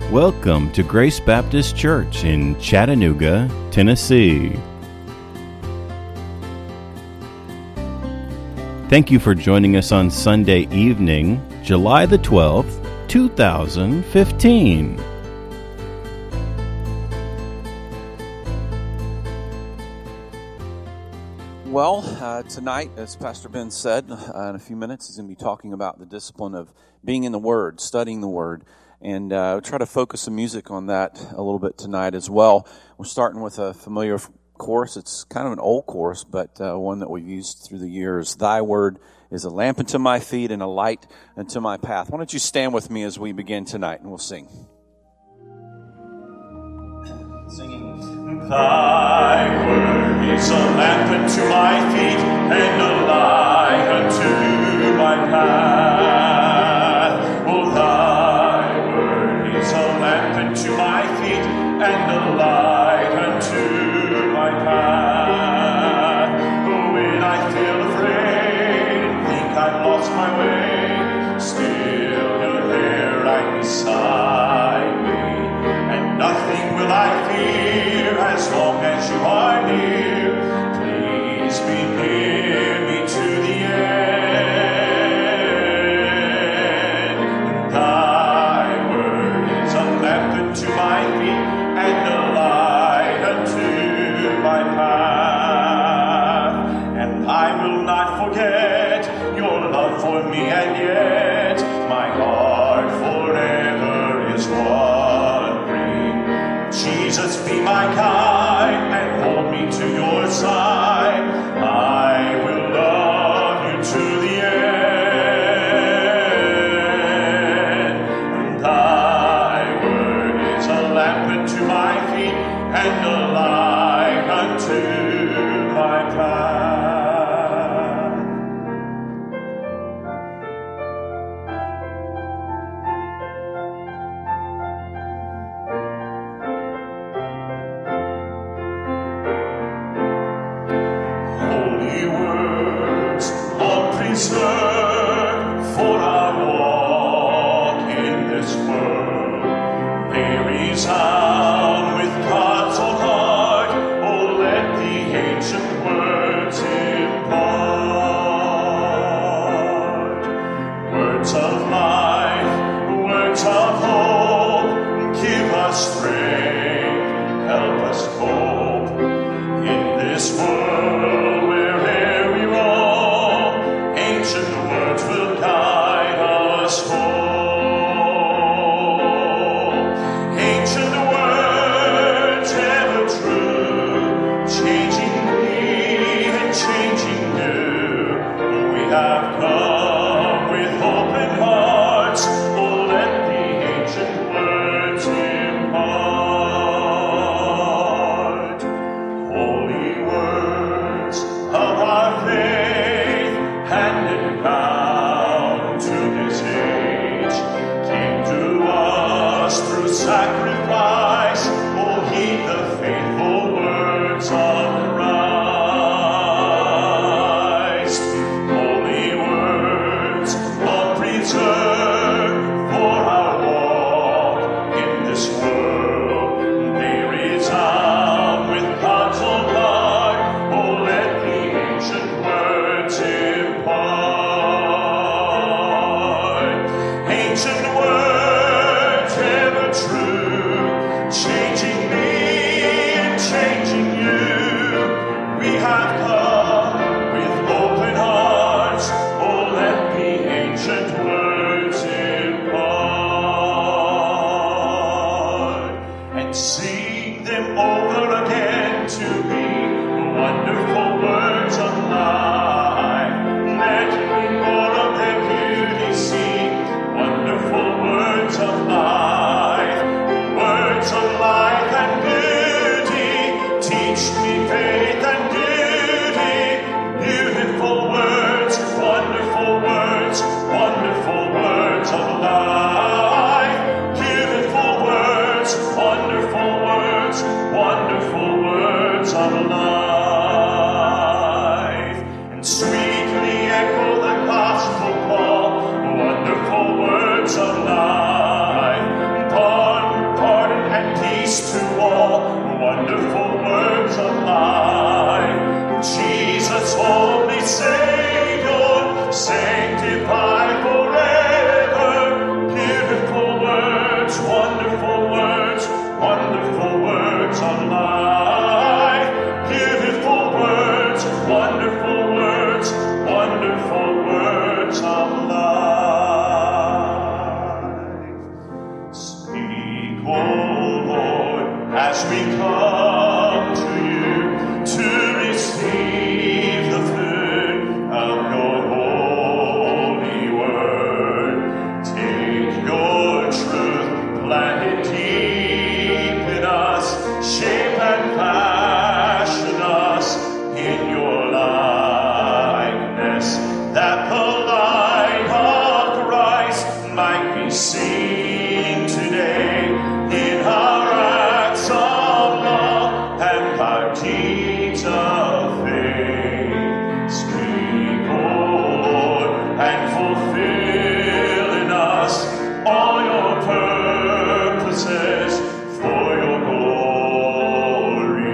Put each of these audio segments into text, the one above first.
Welcome to Grace Baptist Church in Chattanooga, Tennessee. Thank you for joining us on Sunday evening, July the 12th, 2015. Well, tonight, as Pastor Ben said, in a few minutes, he's going to be talking about the discipline of being in the Word, studying the Word, and we'll try to focus some music on that a little bit tonight as well. We're starting with a familiar chorus. It's kind of an old chorus, but one that we've used through the years. Thy Word is a lamp unto my feet and a light unto my path. Why don't you stand with me as we begin tonight, and we'll sing. Thy word is a lamp unto my feet and a light unto my path. Oh, thy word is a lamp unto my feet and a light unto my path. Oh, when I feel afraid and think I've lost my way, still you're there right beside me, and nothing will I fear as long as you are near. Please be near wonderful words of life. Speak, O Lord, as we come to you to receive the food of your holy word. Take your truth, plant it deep in us, shape and fashion us in your likeness, that the light of Christ might be seen today in our acts of love and our deeds of faith. Speak, O Lord, and fulfill in us all your purposes for your glory.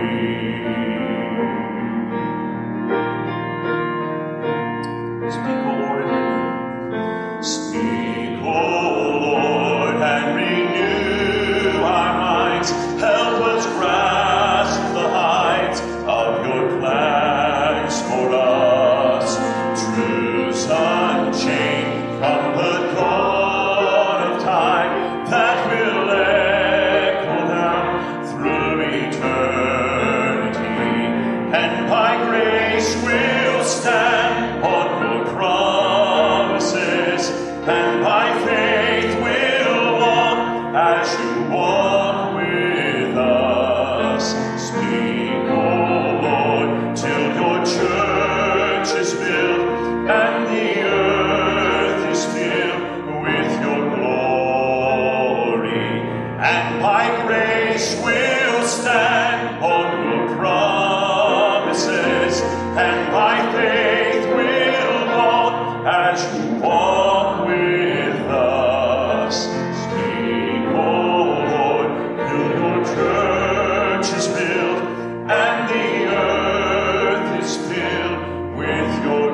Speak, O Lord, and renew. Speak, O Lord, and renew our minds. Help us grasp the heights of your plans for us. Truths unchained from the dawn of time that will echo down through eternity, and by grace will stand on your promises, and by faith will walk as you walk with us. Speak, O Lord, till your church is built and the earth is filled with your glory, and by grace will stand on your promises, and by faith will walk as you walk with us. Speak, O Lord, till your church is built and the earth is filled with your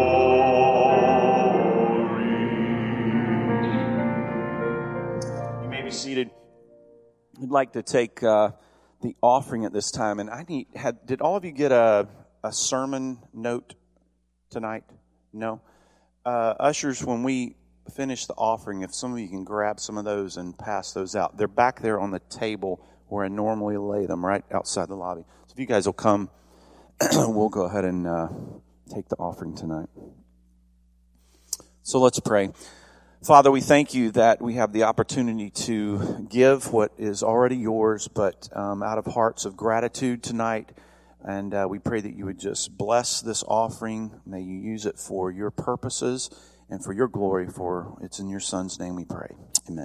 glory. You may be seated. We'd like to take the offering at this time, and did all of you get a sermon note tonight? No? Ushers, when we finish the offering, if some of you can grab some of those and pass those out. They're back there on the table where I normally lay them, right outside the lobby. So if you guys will come, we'll go ahead and take the offering tonight. So let's pray. Father, we thank you that we have the opportunity to give what is already yours, but out of hearts of gratitude tonight. And we pray that you would just bless this offering. May you use it for your purposes and for your glory. For it's in your Son's name we pray. Amen.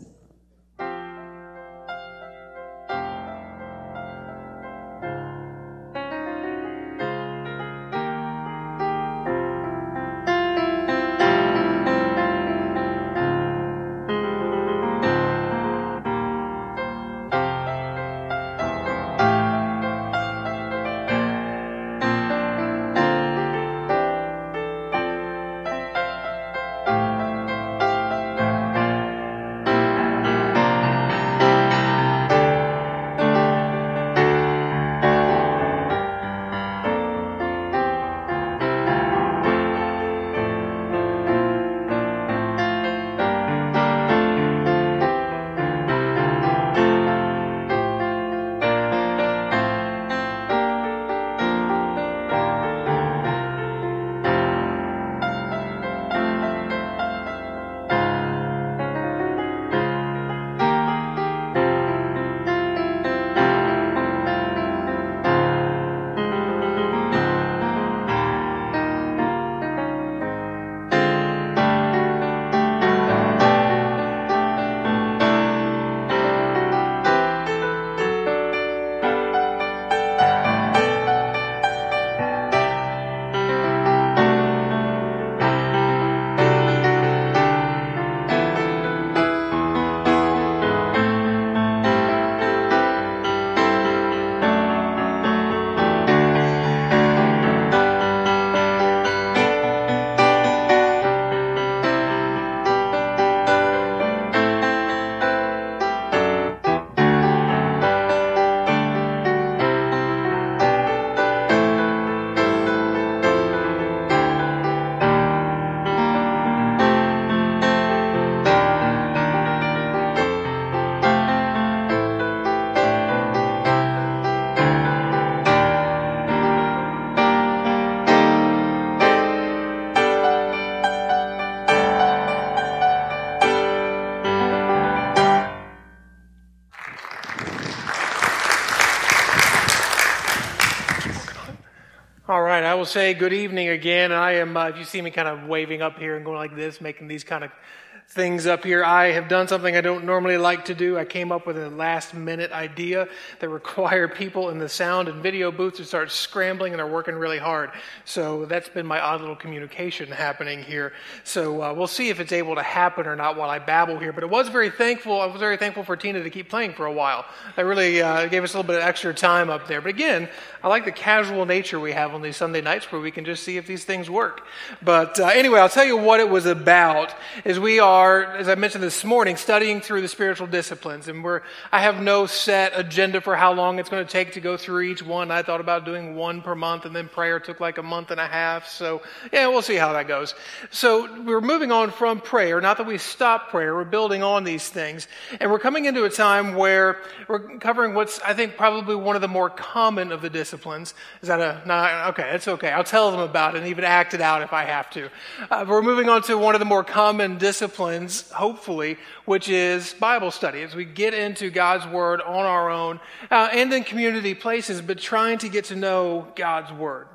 I will say good evening again. I am, if you see me kind of waving up here and going like this, making these kind of things up here, I have done something I don't normally like to do. I came up with a last-minute idea that required people in the sound and video booth to start scrambling, and they're working really hard. So that's been my odd little communication happening here. So we'll see if it's able to happen or not while I babble here. But I was very thankful for Tina to keep playing for a while. That really gave us a little bit of extra time up there. But again, I like the casual nature we have on these Sunday nights where we can just see if these things work. But anyway, I'll tell you what it was about. Is we are, as I mentioned this morning, studying through the spiritual disciplines. And I have no set agenda for how long it's going to take to go through each one. I thought about doing one per month, and then prayer took like a month and a half. So yeah, we'll see how that goes. So we're moving on from prayer. Not that we stop prayer. We're building on these things. And we're coming into a time where we're covering what's, I think, probably one of the more common of the disciplines. Is that okay, it's okay. I'll tell them about it and even act it out if I have to. We're moving on to one of the more common disciplines, hopefully, which is Bible study. As we get into God's Word on our own and in community places, but trying to get to know God's Word.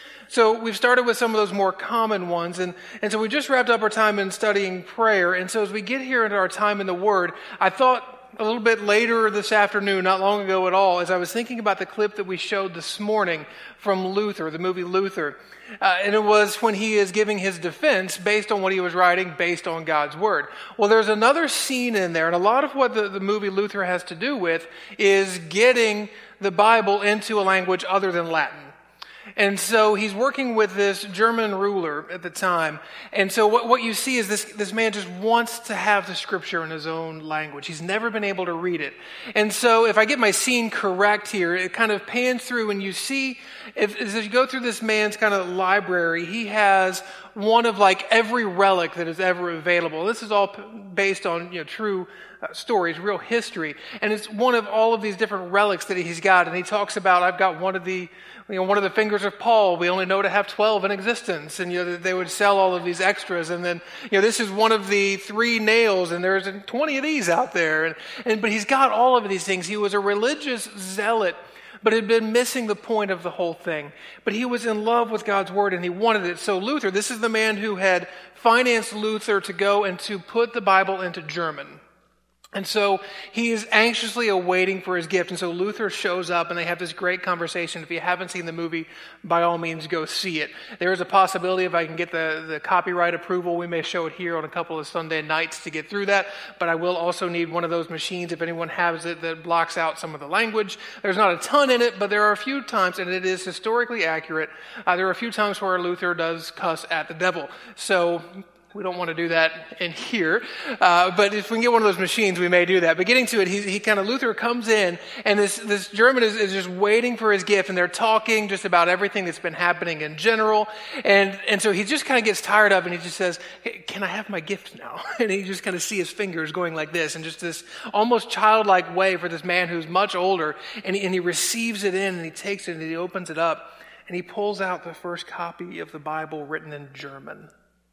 So we've started with some of those more common ones, and so we just wrapped up our time in studying prayer. And so as we get here into our time in the Word, I thought a little bit later this afternoon, not long ago at all, as I was thinking about the clip that we showed this morning from Luther, the movie Luther. And it was when he is giving his defense based on what he was writing, based on God's Word. Well, there's another scene in there, and a lot of what the movie Luther has to do with is getting the Bible into a language other than Latin. And so he's working with this German ruler at the time. And so what you see is this man just wants to have the scripture in his own language. He's never been able to read it. And so if I get my scene correct here, it kind of pans through and you see, as you go through this man's kind of library, he has one of like every relic that is ever available. This is all based on true stories, real history. And it's one of all of these different relics that he's got. And he talks about, I've got one of the fingers of Paul. We only know to have 12 in existence. And they would sell all of these extras. And then, this is one of the 3 nails, and there's 20 of these out there. But he's got all of these things. He was a religious zealot, but had been missing the point of the whole thing. But he was in love with God's Word, and he wanted it. So Luther, this is the man who had financed Luther to go and to put the Bible into German. And so he is anxiously awaiting for his gift. And so Luther shows up and they have this great conversation. If you haven't seen the movie, by all means, go see it. There is a possibility if I can get the copyright approval, we may show it here on a couple of Sunday nights to get through that. But I will also need one of those machines, if anyone has it, that blocks out some of the language. There's not a ton in it, but there are a few times, and it is historically accurate, there are a few times where Luther does cuss at the devil. So we don't want to do that in here, but if we can get one of those machines, we may do that. But getting to it, Luther comes in, and this German is just waiting for his gift, and they're talking just about everything that's been happening in general, and so he just kind of gets tired of it, and he just says, hey, can I have my gift now? And he just kind of see his fingers going like this, and just this almost childlike way for this man who's much older, and he receives it in, and he takes it, and he opens it up, and he pulls out the first copy of the Bible written in German.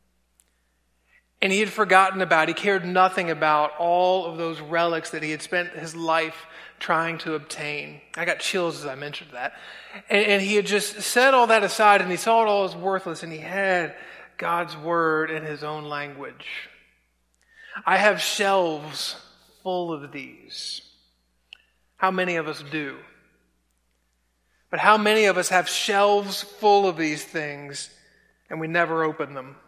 And he had forgotten about, he cared nothing about all of those relics that he had spent his life trying to obtain. I got chills as I mentioned that. And he had just set all that aside, and he saw it all as worthless, and he had God's Word in his own language. I have shelves full of these. How many of us do? But how many of us have shelves full of these things, and we never open them?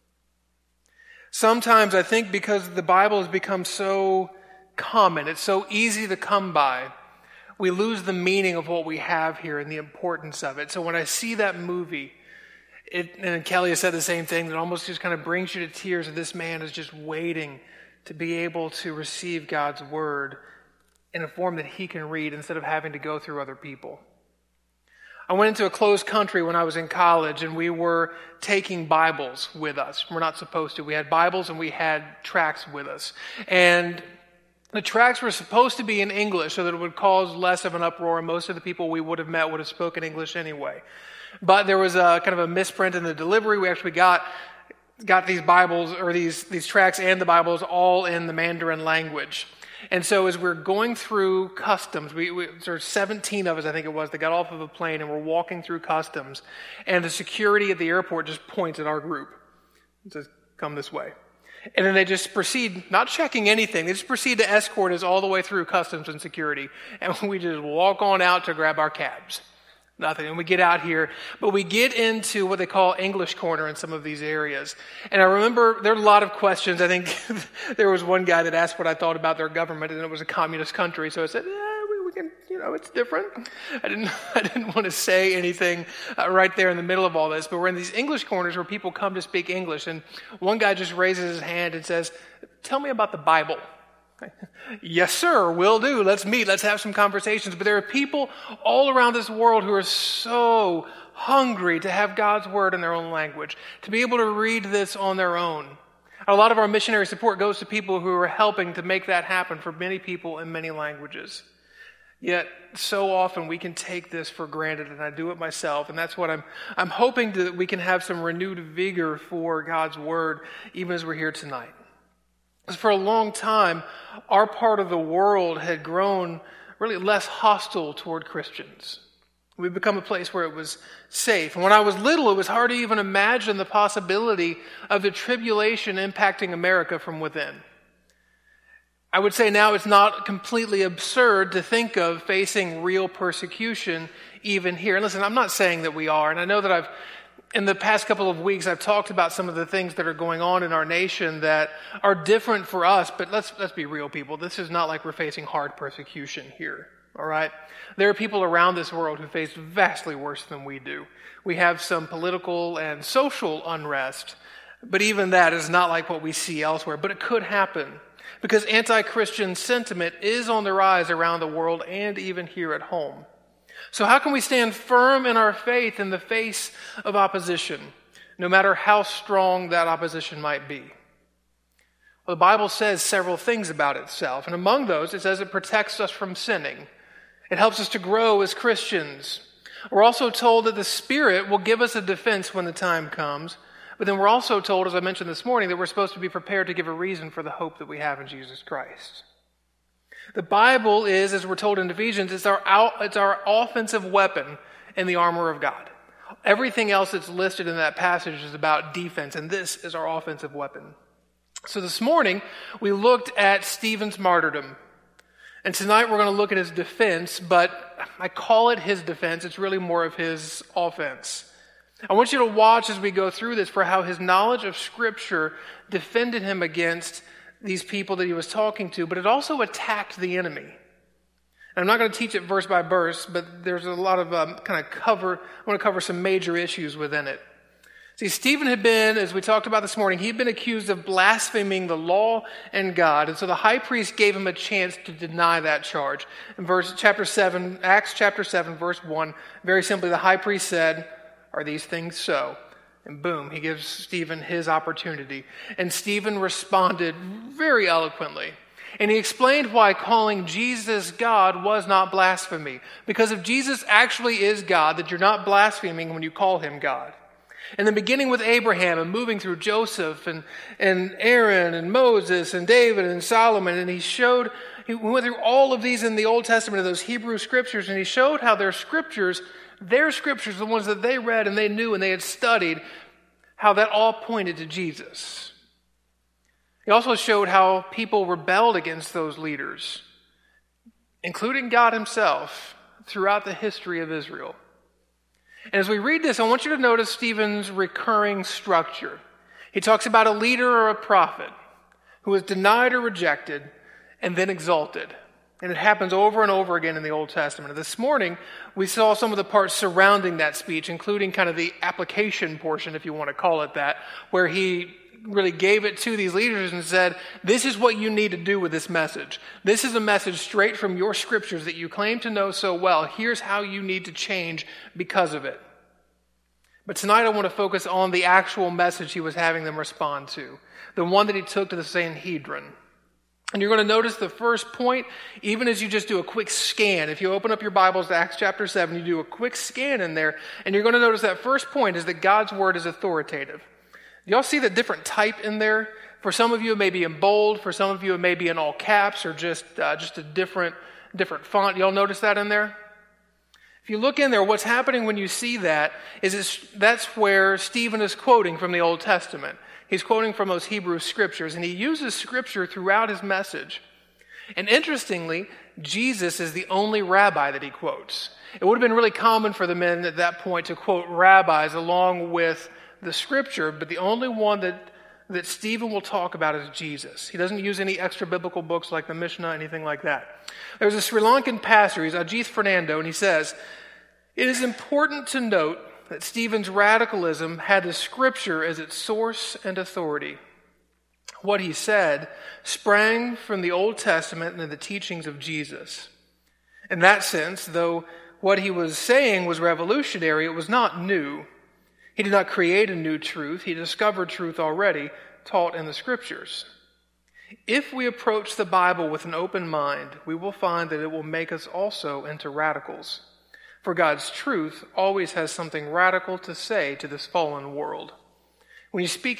Sometimes I think because the Bible has become so common, it's so easy to come by, we lose the meaning of what we have here and the importance of it. So when I see that movie, and Kelly has said the same thing, that almost just kind of brings you to tears, and this man is just waiting to be able to receive God's Word in a form that he can read instead of having to go through other people. I went into a closed country when I was in college, and we were taking Bibles with us. We're not supposed to. We had Bibles and we had tracts with us. And the tracts were supposed to be in English so that it would cause less of an uproar, and most of the people we would have met would have spoken English anyway. But there was a kind of a misprint in the delivery. We actually got these Bibles, or these tracts and the Bibles all in the Mandarin language. And so as we're going through customs, there's 17 of us, I think it was, that got off of a plane and we're walking through customs. And the security at the airport just points at our group and says, come this way. And then they just proceed, not checking anything, they just proceed to escort us all the way through customs and security. And we just walk on out to grab our cabs. Nothing. And we get out here, but we get into what they call English Corner in some of these areas. And I remember there were a lot of questions. I think there was one guy that asked what I thought about their government, and it was a communist country. So I said, we can, it's different. I didn't want to say anything right there in the middle of all this, but we're in these English corners where people come to speak English. And one guy just raises his hand and says, tell me about the Bible. Yes, sir, will do. Let's meet. Let's have some conversations. But there are people all around this world who are so hungry to have God's word in their own language, to be able to read this on their own. A lot of our missionary support goes to people who are helping to make that happen for many people in many languages. Yet, so often we can take this for granted, and I do it myself. And that's what I'm hoping that we can have some renewed vigor for God's word, even as we're here tonight. For a long time, our part of the world had grown really less hostile toward Christians. We've become a place where it was safe. And when I was little, it was hard to even imagine the possibility of the tribulation impacting America from within. I would say now it's not completely absurd to think of facing real persecution even here. And listen, I'm not saying that we are, and I know that in the past couple of weeks, I've talked about some of the things that are going on in our nation that are different for us, but let's be real, people. This is not like we're facing hard persecution here, all right? There are people around this world who face vastly worse than we do. We have some political and social unrest, but even that is not like what we see elsewhere. But it could happen because anti-Christian sentiment is on the rise around the world and even here at home. So how can we stand firm in our faith in the face of opposition, no matter how strong that opposition might be? Well, the Bible says several things about itself, and among those, it says it protects us from sinning. It helps us to grow as Christians. We're also told that the Spirit will give us a defense when the time comes, but then we're also told, as I mentioned this morning, that we're supposed to be prepared to give a reason for the hope that we have in Jesus Christ. The Bible is, as we're told in Ephesians, it's our offensive weapon in the armor of God. Everything else that's listed in that passage is about defense, and this is our offensive weapon. So this morning, we looked at Stephen's martyrdom. And tonight we're going to look at his defense, but I call it his defense. It's really more of his offense. I want you to watch as we go through this for how his knowledge of Scripture defended him against these people that he was talking to, but it also attacked the enemy. And I'm not going to teach it verse by verse, but there's a lot of I want to cover some major issues within it. See, Stephen had been, as we talked about this morning, he'd been accused of blaspheming the law and God. And so the high priest gave him a chance to deny that charge. In Acts chapter 7, verse 1, very simply, the high priest said, "Are these things so?" And boom, he gives Stephen his opportunity. And Stephen responded very eloquently. And he explained why calling Jesus God was not blasphemy. Because if Jesus actually is God, that you're not blaspheming when you call him God. And then beginning with Abraham and moving through Joseph and Aaron and Moses and David and Solomon. And he went through all of these in the Old Testament of those Hebrew scriptures. And he showed how their scriptures, the ones that they read and they knew and they had studied, how that all pointed to Jesus. He also showed how people rebelled against those leaders, including God himself, throughout the history of Israel. And as we read this, I want you to notice Stephen's recurring structure. He talks about a leader or a prophet who was denied or rejected and then exalted. And it happens over and over again in the Old Testament. This morning, we saw some of the parts surrounding that speech, including kind of the application portion, if you want to call it that, where he really gave it to these leaders and said, this is what you need to do with this message. This is a message straight from your scriptures that you claim to know so well. Here's how you need to change because of it. But tonight I want to focus on the actual message he was having them respond to, the one that he took to the Sanhedrin. And you're going to notice the first point, even as you just do a quick scan. If you open up your Bibles to Acts chapter 7, you do a quick scan in there, and you're going to notice that first point is that God's word is authoritative. Y'all see the different type in there? For some of you, it may be in bold. For some of you, it may be in all caps or just a different font. Y'all notice that in there? If you look in there, what's happening when you see that is that's where Stephen is quoting from the Old Testament. He's quoting from those Hebrew scriptures, and he uses scripture throughout his message. And interestingly, Jesus is the only rabbi that he quotes. It would have been really common for the men at that point to quote rabbis along with the scripture, but the only one that Stephen will talk about is Jesus. He doesn't use any extra biblical books like the Mishnah, anything like that. There's a Sri Lankan pastor, he's Ajith Fernando, and he says, "It is important to note that Stephen's radicalism had the scripture as its source and authority. What he said sprang from the Old Testament and the teachings of Jesus. In that sense, though what he was saying was revolutionary, it was not new. He did not create a new truth. He discovered truth already taught in the scriptures. If we approach the Bible with an open mind, we will find that it will make us also into radicals. For God's truth always has something radical to say to this fallen world. When you speak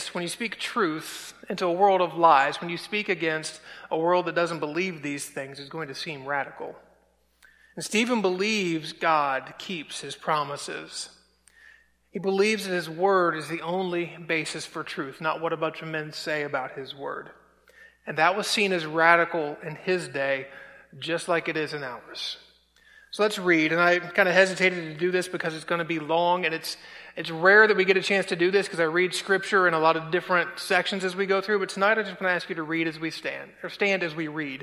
truth into a world of lies, when you speak against a world that doesn't believe these things, it's going to seem radical." And Stephen believes God keeps his promises. He believes that his word is the only basis for truth, not what a bunch of men say about his word. And that was seen as radical in his day, just like it is in ours. So let's read. And I kind of hesitated to do this because it's going to be long, and it's rare that we get a chance to do this because I read scripture in a lot of different sections as we go through. But tonight I just want to ask you to read as we stand, or stand as we read.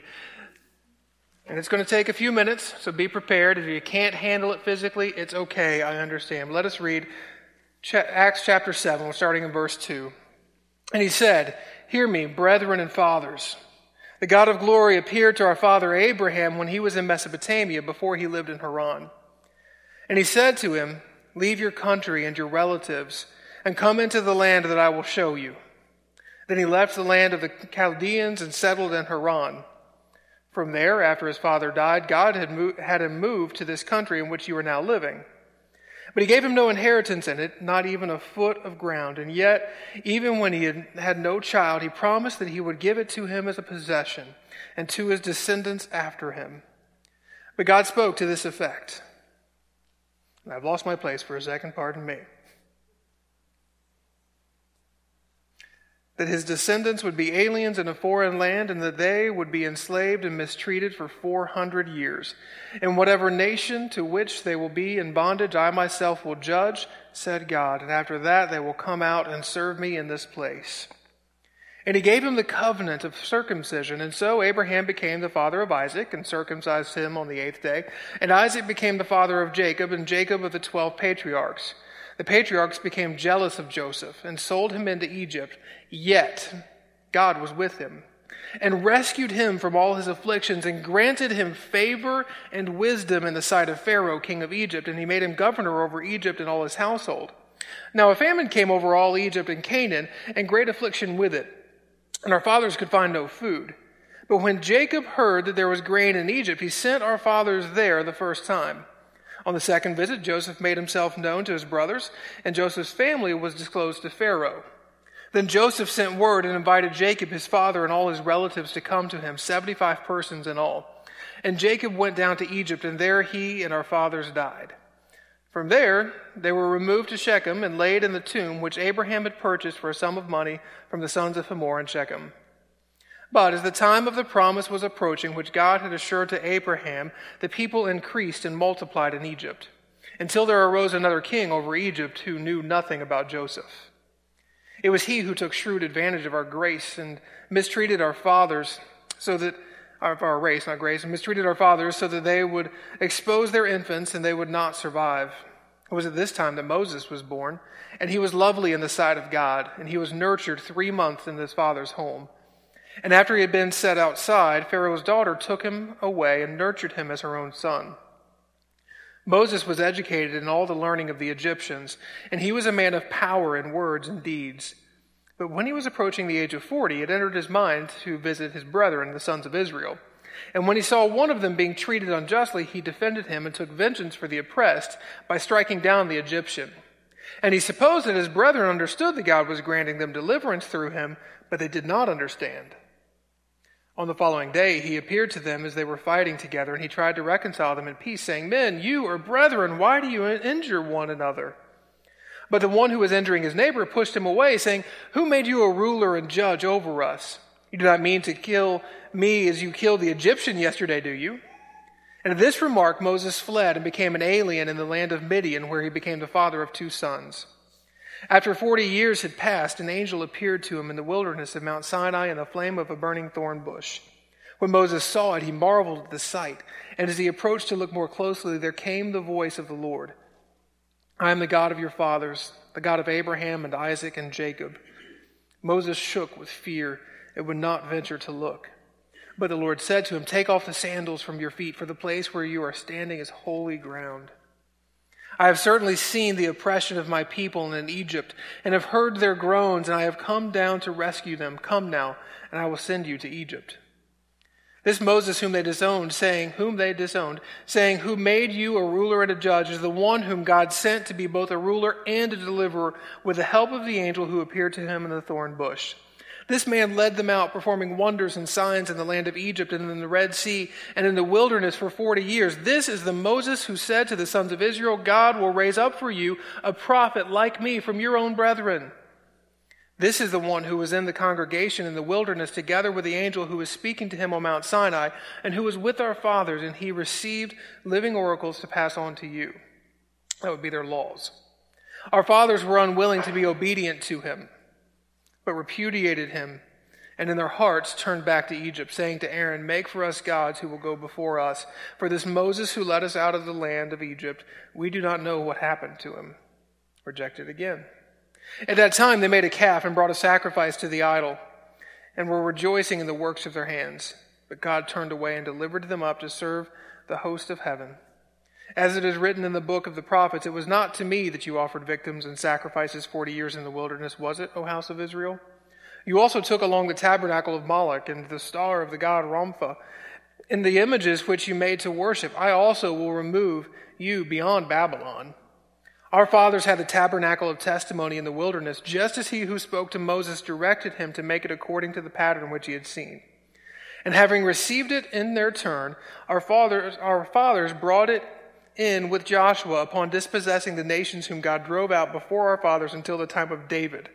And it's going to take a few minutes, so be prepared. If you can't handle it physically, it's okay, I understand. But let us read Acts chapter 7, starting in verse 2. "And he said, 'Hear me, brethren and fathers. The God of glory appeared to our father Abraham when he was in Mesopotamia before he lived in Haran. And he said to him, Leave your country and your relatives and come into the land that I will show you. Then he left the land of the Chaldeans and settled in Haran. From there, after his father died, God had him move to this country in which you are now living. But he gave him no inheritance in it, not even a foot of ground. And yet, even when he had no child, he promised that he would give it to him as a possession and to his descendants after him. But God spoke to this effect." And I've lost my place for a second, pardon me. "That his descendants would be aliens in a foreign land, and that they would be enslaved and mistreated for 400 years. In whatever nation to which they will be in bondage, I myself will judge, said God, and after that they will come out and serve me in this place. And he gave him the covenant of circumcision, and so Abraham became the father of Isaac, and circumcised him on the 8th day. And Isaac became the father of Jacob, and Jacob of the 12 patriarchs. The patriarchs became jealous of Joseph and sold him into Egypt. Yet God was with him and rescued him from all his afflictions and granted him favor and wisdom in the sight of Pharaoh, king of Egypt, and he made him governor over Egypt and all his household. Now a famine came over all Egypt and Canaan, and great affliction with it, and our fathers could find no food. But when Jacob heard that there was grain in Egypt, he sent our fathers there the first time. On the second visit, Joseph made himself known to his brothers, and Joseph's family was disclosed to Pharaoh. Then Joseph sent word and invited Jacob, his father, and all his relatives to come to him, 75 persons in all. And Jacob went down to Egypt, and there he and our fathers died. From there, they were removed to Shechem and laid in the tomb which Abraham had purchased for a sum of money from the sons of Hamor in Shechem. But as the time of the promise was approaching, which God had assured to Abraham, the people increased and multiplied in Egypt, until there arose another king over Egypt who knew nothing about Joseph. It was he who took shrewd advantage of our grace and mistreated our fathers, so that mistreated our fathers so that they would expose their infants and they would not survive. It was at this time that Moses was born, and he was lovely in the sight of God, and he was nurtured 3 months in his father's home. And after he had been set outside, Pharaoh's daughter took him away and nurtured him as her own son. Moses was educated in all the learning of the Egyptians, and he was a man of power in words and deeds. But when he was approaching the age of 40, it entered his mind to visit his brethren, the sons of Israel. And when he saw one of them being treated unjustly, he defended him and took vengeance for the oppressed by striking down the Egyptian. And he supposed that his brethren understood that God was granting them deliverance through him, but they did not understand. On the following day, he appeared to them as they were fighting together, and he tried to reconcile them in peace, saying, Men, you are brethren, why do you injure one another? But the one who was injuring his neighbor pushed him away, saying, Who made you a ruler and judge over us? You do not mean to kill me as you killed the Egyptian yesterday, do you? And at this remark, Moses fled and became an alien in the land of Midian, where he became the father of 2 sons. After 40 years had passed, an angel appeared to him in the wilderness of Mount Sinai in the flame of a burning thorn bush. When Moses saw it, he marveled at the sight, and as he approached to look more closely, there came the voice of the Lord. I am the God of your fathers, the God of Abraham and Isaac and Jacob. Moses shook with fear and would not venture to look. But the Lord said to him, Take off the sandals from your feet, for the place where you are standing is holy ground. I have certainly seen the oppression of my people in Egypt, and have heard their groans, and I have come down to rescue them. Come now, and I will send you to Egypt. This Moses whom they disowned, saying, Who made you a ruler and a judge, is the one whom God sent to be both a ruler and a deliverer, with the help of the angel who appeared to him in the thorn bush. This man led them out, performing wonders and signs in the land of Egypt and in the Red Sea and in the wilderness for 40 years. This is the Moses who said to the sons of Israel, God will raise up for you a prophet like me from your own brethren. This is the one who was in the congregation in the wilderness together with the angel who was speaking to him on Mount Sinai, and who was with our fathers, and he received living oracles to pass on to you. That would be their laws. Our fathers were unwilling to be obedient to him, but repudiated him, and in their hearts turned back to Egypt, saying to Aaron, Make for us gods who will go before us. For this Moses who led us out of the land of Egypt, we do not know what happened to him. Rejected again. At that time they made a calf and brought a sacrifice to the idol, and were rejoicing in the works of their hands. But God turned away and delivered them up to serve the host of heaven. As it is written in the book of the prophets, It was not to me that you offered victims and sacrifices 40 years in the wilderness, was it, O house of Israel? You also took along the tabernacle of Moloch and the star of the god Rompha, and the images which you made to worship. I also will remove you beyond Babylon. Our fathers had the tabernacle of testimony in the wilderness, just as he who spoke to Moses directed him to make it according to the pattern which he had seen. And having received it in their turn, our fathers brought it in with Joshua upon dispossessing the nations whom God drove out before our fathers until the time of David.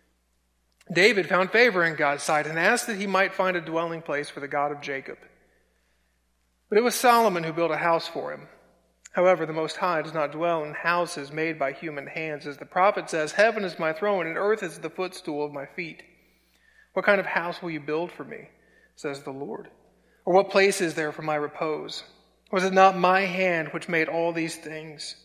David found favor in God's sight and asked that he might find a dwelling place for the God of Jacob. But it was Solomon who built a house for him. However, the Most High does not dwell in houses made by human hands. As the prophet says, Heaven is my throne and earth is the footstool of my feet. What kind of house will you build for me, says the Lord? Or what place is there for my repose? Was it not my hand which made all these things?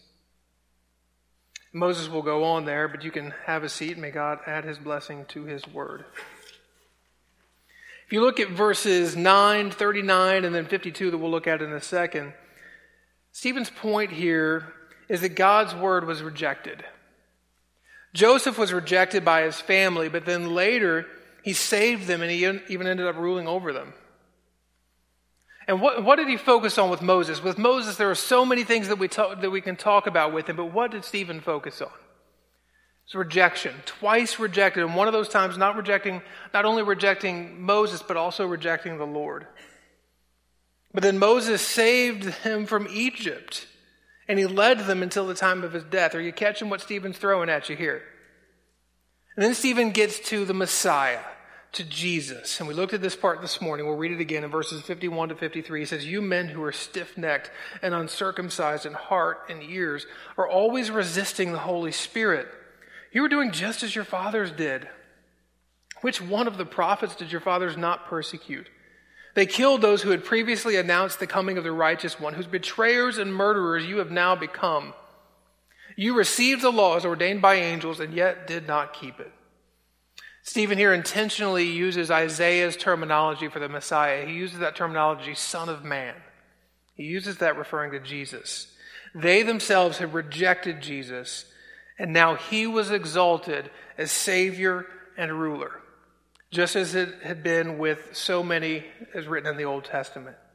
Moses will go on there, but you can have a seat. May God add his blessing to his word. If you look at verses 9, 39, and then 52 that we'll look at in a second, Stephen's point here is that God's word was rejected. Joseph was rejected by his family, but then later he saved them and he even ended up ruling over them. And what did he focus on with Moses? With Moses, there are so many things that we can talk about with him, but what did Stephen focus on? It's rejection. Twice rejected, and one of those times not only rejecting Moses, but also rejecting the Lord. But then Moses saved him from Egypt, and he led them until the time of his death. Are you catching what Stephen's throwing at you here? And then Stephen gets to the Messiah, to Jesus. And we looked at this part this morning. We'll read it again in verses 51 to 53. He says, You men who are stiff-necked and uncircumcised in heart and ears are always resisting the Holy Spirit. You are doing just as your fathers did. Which one of the prophets did your fathers not persecute? They killed those who had previously announced the coming of the righteous one, whose betrayers and murderers you have now become. You received the laws ordained by angels and yet did not keep it. Stephen here intentionally uses Isaiah's terminology for the Messiah. He uses that terminology, Son of Man. He uses that referring to Jesus. They themselves had rejected Jesus, and now he was exalted as Savior and ruler, just as it had been with so many as written in the Old Testament.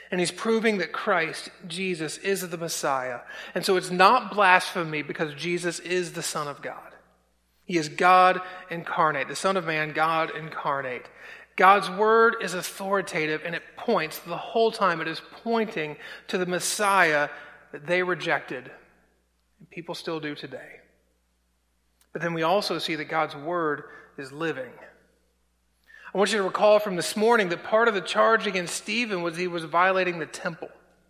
And he's proving that Christ, Jesus, is the Messiah. And so it's not blasphemy because Jesus is the Son of God. He is God incarnate, the Son of Man, God incarnate. God's word is authoritative, and it points, the whole time it is pointing to the Messiah that they rejected. And people still do today. But then we also see that God's word is living. I want you to recall from this morning that part of the charge against Stephen was he was violating the temple.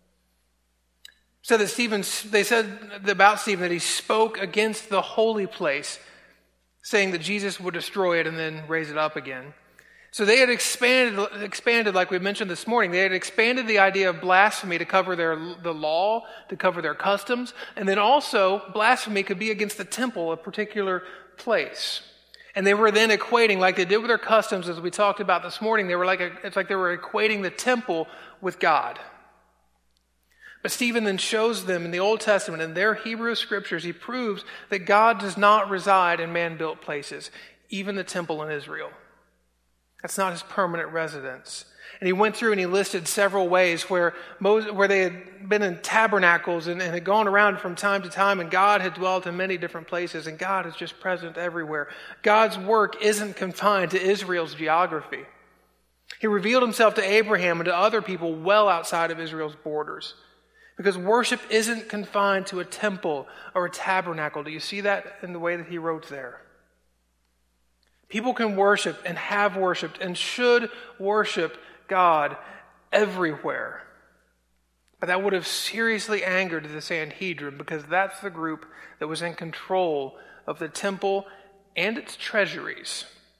They said about Stephen that he spoke against the holy place, saying that Jesus would destroy it and then raise it up again. So they had expanded, like we mentioned this morning, they had expanded the idea of blasphemy to cover the law, to cover their customs, and then also blasphemy could be against the temple, a particular place. And they were then equating, like they did with their customs, as we talked about this morning, it's like they were equating the temple with God. But Stephen then shows them in the Old Testament, in their Hebrew scriptures, he proves that God does not reside in man-built places, even the temple in Israel. That's not his permanent residence. And he went through and he listed several ways where they had been in tabernacles and had gone around from time to time, and God had dwelt in many different places, and God is just present everywhere. God's work isn't confined to Israel's geography. He revealed himself to Abraham and to other people well outside of Israel's borders. Because worship isn't confined to a temple or a tabernacle. Do you see that in the way that he wrote there? People can worship and have worshiped and should worship God everywhere. But that would have seriously angered the Sanhedrin, because that's the group that was in control of the temple and its treasuries.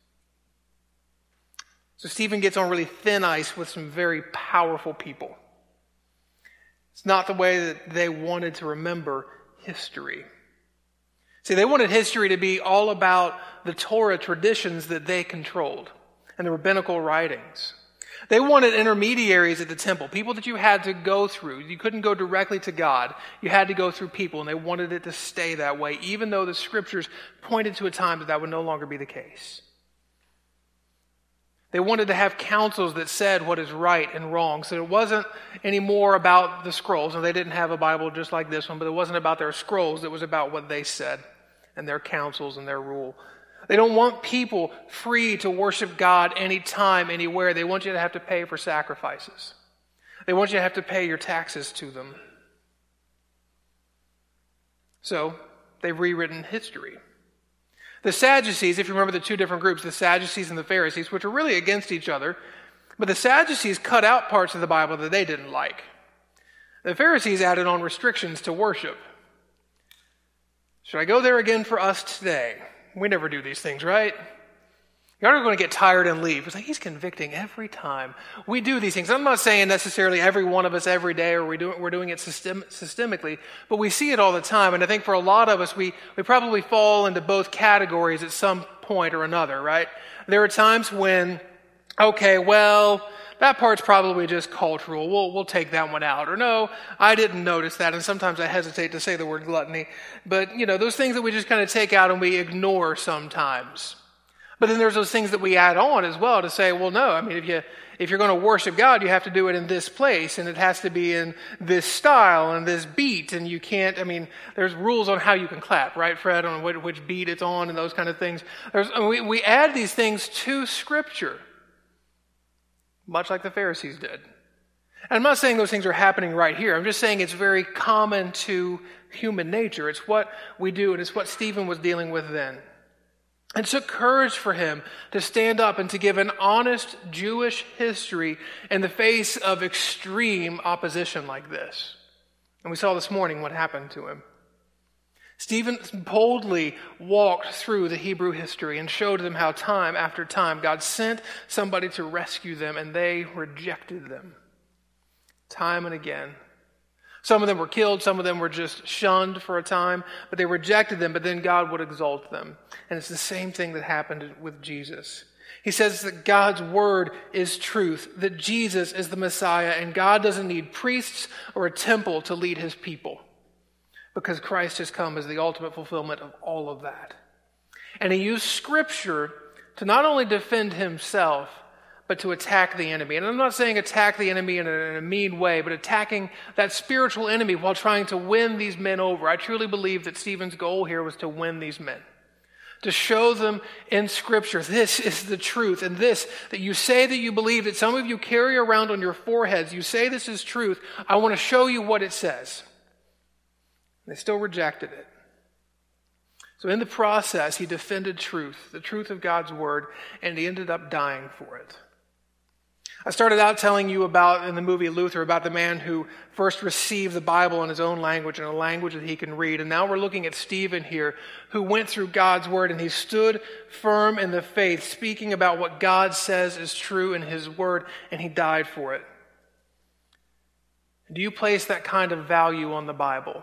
So Stephen gets on really thin ice with some very powerful people. It's not the way that they wanted to remember history. See, they wanted history to be all about the Torah traditions that they controlled and the rabbinical writings. They wanted intermediaries at the temple, people that you had to go through. You couldn't go directly to God. You had to go through people, and they wanted it to stay that way, even though the scriptures pointed to a time that would no longer be the case. They wanted to have councils that said what is right and wrong, so it wasn't anymore about the scrolls. And they didn't have a Bible just like this one, but it wasn't about their scrolls. It was about what they said and their councils and their rule. They don't want people free to worship God anytime, anywhere. They want you to have to pay for sacrifices. They want you to have to pay your taxes to them. So, they've rewritten history. The Sadducees, if you remember the two different groups, the Sadducees and the Pharisees, which are really against each other, but the Sadducees cut out parts of the Bible that they didn't like. The Pharisees added on restrictions to worship. Should I go there again for us today? We never do these things, right? You're not going to get tired and leave. It's like, he's convicting every time. We do these things. I'm not saying necessarily every one of us every day, or we're doing it systemically, but we see it all the time. And I think for a lot of us, we probably fall into both categories at some point or another, right? There are times when, okay, well, that part's probably just cultural. We'll take that one out. Or no, I didn't notice that. And sometimes I hesitate to say the word gluttony. But, those things that we just kind of take out and we ignore sometimes. But then there's those things that we add on as well to say, well, no, I mean, if you're going to worship God, you have to do it in this place, and it has to be in this style and this beat, and you can't, there's rules on how you can clap, right, Fred, on which beat it's on and those kind of things. We add these things to Scripture, much like the Pharisees did. And I'm not saying those things are happening right here. I'm just saying it's very common to human nature. It's what we do, and it's what Stephen was dealing with then. It took courage for him to stand up and to give an honest Jewish history in the face of extreme opposition like this. And we saw this morning what happened to him. Stephen boldly walked through the Hebrew history and showed them how time after time God sent somebody to rescue them, and they rejected them time and again. Some of them were killed, some of them were just shunned for a time, but they rejected them, but then God would exalt them. And it's the same thing that happened with Jesus. He says that God's word is truth, that Jesus is the Messiah, and God doesn't need priests or a temple to lead his people, because Christ has come as the ultimate fulfillment of all of that. And he used Scripture to not only defend himself, but to attack the enemy. And I'm not saying attack the enemy in a mean way, but attacking that spiritual enemy while trying to win these men over. I truly believe that Stephen's goal here was to win these men, to show them in Scripture, this is the truth, and this, that you say that you believe, that some of you carry around on your foreheads, you say this is truth, I want to show you what it says. They still rejected it. So in the process, he defended truth, the truth of God's word, and he ended up dying for it. I started out telling you about, in the movie Luther, about the man who first received the Bible in his own language, in a language that he can read. And now we're looking at Stephen here, who went through God's word and he stood firm in the faith, speaking about what God says is true in his word, and he died for it. Do you place that kind of value on the Bible?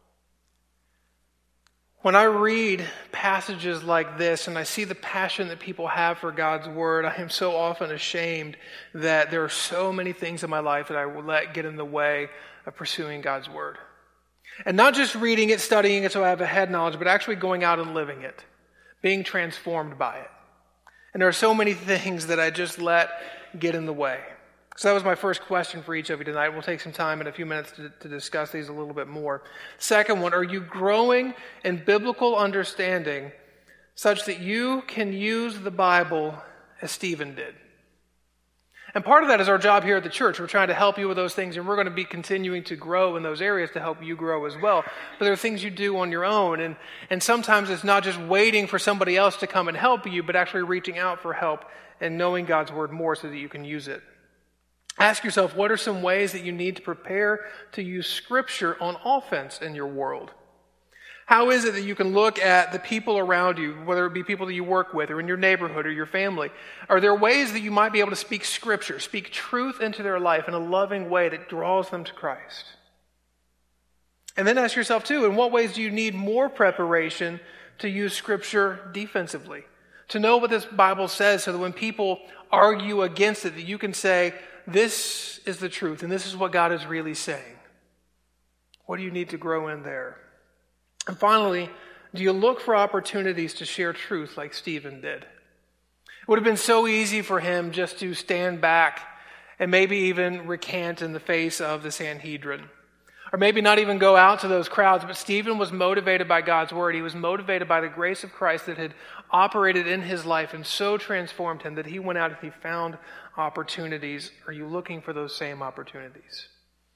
When I read passages like this and I see the passion that people have for God's word, I am so often ashamed that there are so many things in my life that I will let get in the way of pursuing God's word. And not just reading it, studying it so I have a head knowledge, but actually going out and living it, being transformed by it. And there are so many things that I just let get in the way. So that was my first question for each of you tonight. We'll take some time in a few minutes to discuss these a little bit more. Second one, are you growing in biblical understanding such that you can use the Bible as Stephen did? And part of that is our job here at the church. We're trying to help you with those things, and we're going to be continuing to grow in those areas to help you grow as well. But there are things you do on your own, and sometimes it's not just waiting for somebody else to come and help you, but actually reaching out for help and knowing God's word more so that you can use it. Ask yourself, what are some ways that you need to prepare to use Scripture on offense in your world? How is it that you can look at the people around you, whether it be people that you work with or in your neighborhood or your family? Are there ways that you might be able to speak Scripture, speak truth into their life in a loving way that draws them to Christ? And then ask yourself, too, in what ways do you need more preparation to use Scripture defensively? To know what this Bible says so that when people argue against it, that you can say, this is the truth, and this is what God is really saying. What do you need to grow in there? And finally, do you look for opportunities to share truth like Stephen did? It would have been so easy for him just to stand back and maybe even recant in the face of the Sanhedrin. Or maybe not even go out to those crowds, but Stephen was motivated by God's word. He was motivated by the grace of Christ that had operated in his life and so transformed him that he went out and he found opportunities. Are you looking for those same opportunities?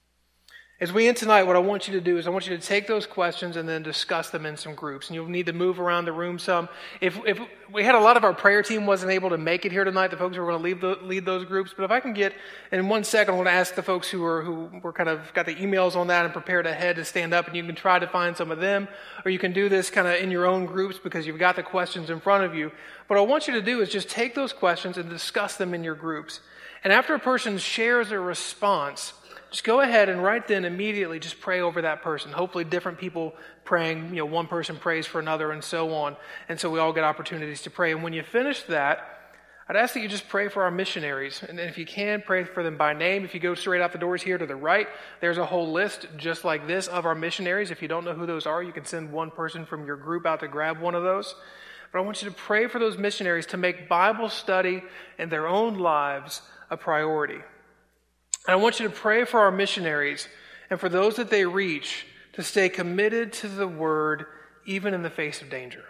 As we end tonight, what I want you to do is I want you to take those questions and then discuss them in some groups. And you'll need to move around the room some. If we had a lot of our prayer team wasn't able to make it here tonight, the folks who were going to lead those groups. But if I can get, in 1 second, I want to ask the folks who were kind of got the emails on that and prepared ahead to stand up, and you can try to find some of them. Or you can do this kind of in your own groups because you've got the questions in front of you. What I want you to do is just take those questions and discuss them in your groups. And after a person shares a response, just go ahead and right then immediately just pray over that person. Hopefully different people praying, one person prays for another and so on. And so we all get opportunities to pray. And when you finish that, I'd ask that you just pray for our missionaries. And if you can, pray for them by name. If you go straight out the doors here to the right, there's a whole list just like this of our missionaries. If you don't know who those are, you can send one person from your group out to grab one of those. But I want you to pray for those missionaries to make Bible study in their own lives a priority. And I want you to pray for our missionaries and for those that they reach to stay committed to the word even in the face of danger.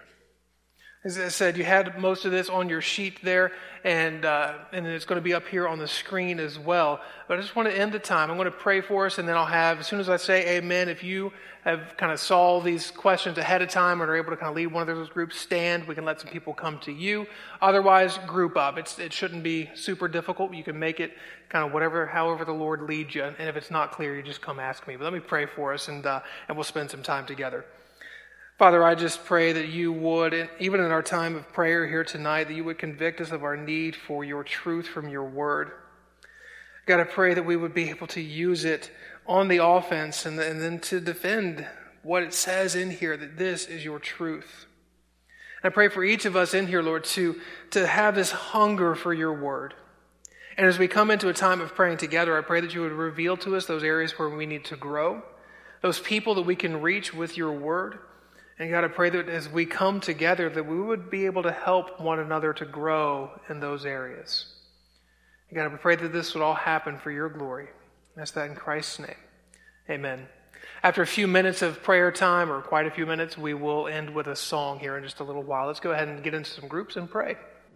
As I said, you had most of this on your sheet there, and it's going to be up here on the screen as well. But I just want to end the time. I'm going to pray for us, and then I'll have, as soon as I say amen, if you have kind of solved these questions ahead of time and are able to kind of lead one of those groups, stand. We can let some people come to you. Otherwise, group up. It shouldn't be super difficult. You can make it kind of however the Lord leads you. And if it's not clear, you just come ask me. But let me pray for us, and we'll spend some time together. Father, I just pray that you would, even in our time of prayer here tonight, that you would convict us of our need for your truth from your word. God, I pray that we would be able to use it on the offense and then to defend what it says in here, that this is your truth. And I pray for each of us in here, Lord, to have this hunger for your word. And as we come into a time of praying together, I pray that you would reveal to us those areas where we need to grow, those people that we can reach with your word. And God, I pray that as we come together, that we would be able to help one another to grow in those areas. God, we pray that this would all happen for your glory. I ask that in Christ's name. Amen. After a few minutes of prayer time, or quite a few minutes, we will end with a song here in just a little while. Let's go ahead and get into some groups and pray.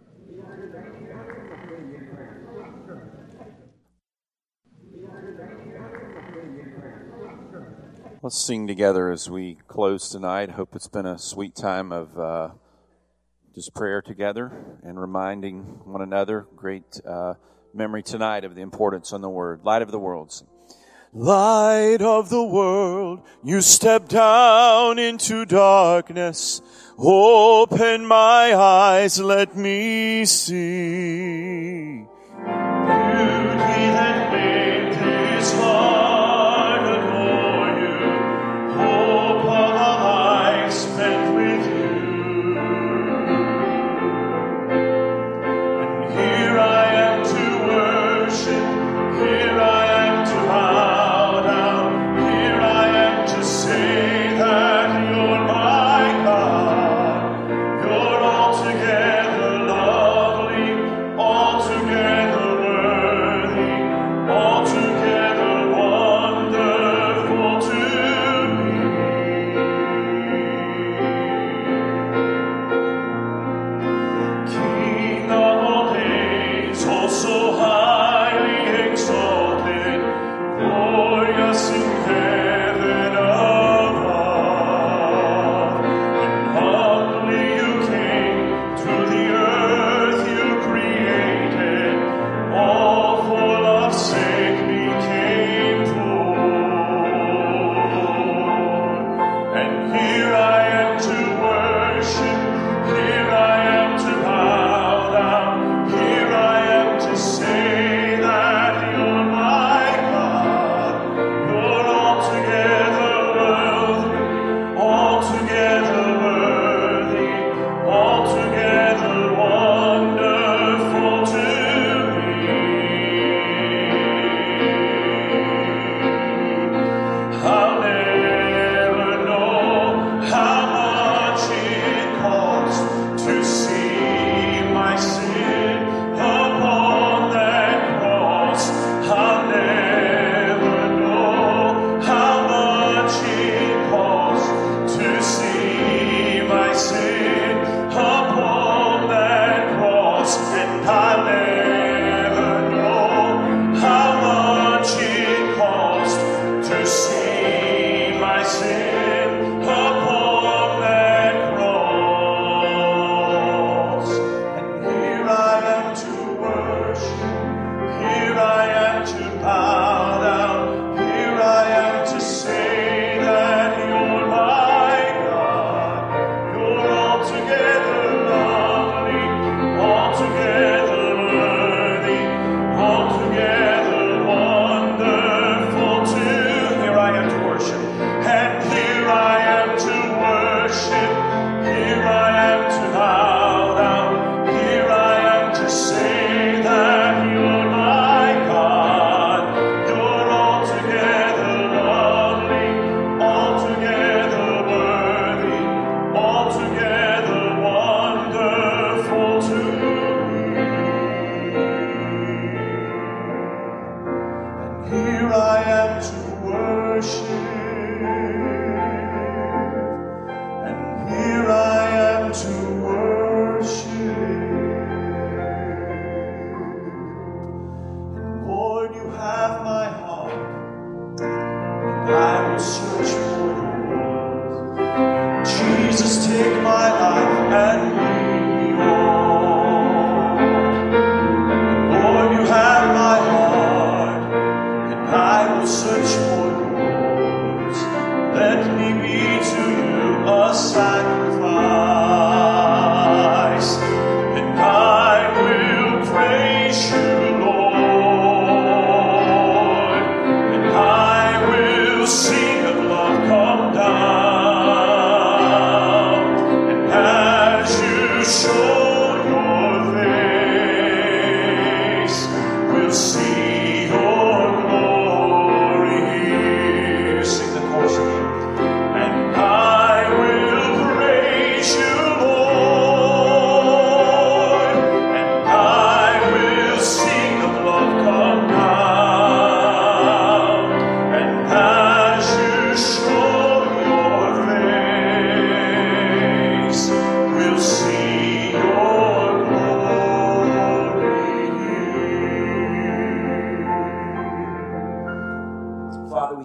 Let's sing together as we close tonight. Hope it's been a sweet time of just prayer together and reminding one another. Great memory tonight of the importance on the Word. Light of the world. Light of the world, you step down into darkness. Open my eyes, let me see. Beauty that made his heart adore you. Hope of a life spent with you. And here I am to worship. Here I am to bow down. Here I am to say that you're my God. You're altogether lovely, altogether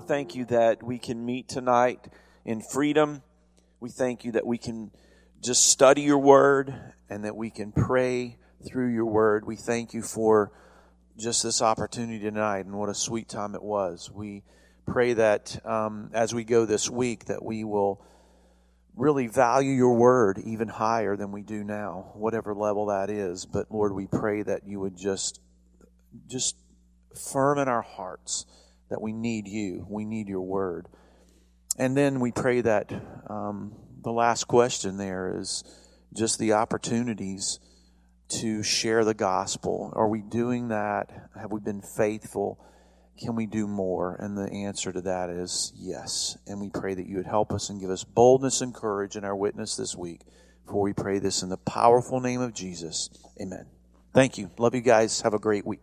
thank you that we can meet tonight in freedom. We thank you that we can just study your word and that we can pray through your word. We thank you for just this opportunity tonight, and what a sweet time it was. We pray that as we go this week that we will really value your word even higher than we do now, whatever level that is. But Lord, we pray that you would just firm in our hearts that we need you, we need your word. And then we pray that the last question there is just the opportunities to share the gospel. Are we doing that? Have we been faithful? Can we do more? And the answer to that is yes. And we pray that you would help us and give us boldness and courage in our witness this week. For we pray this in the powerful name of Jesus. Amen. Thank you. Love you guys. Have a great week.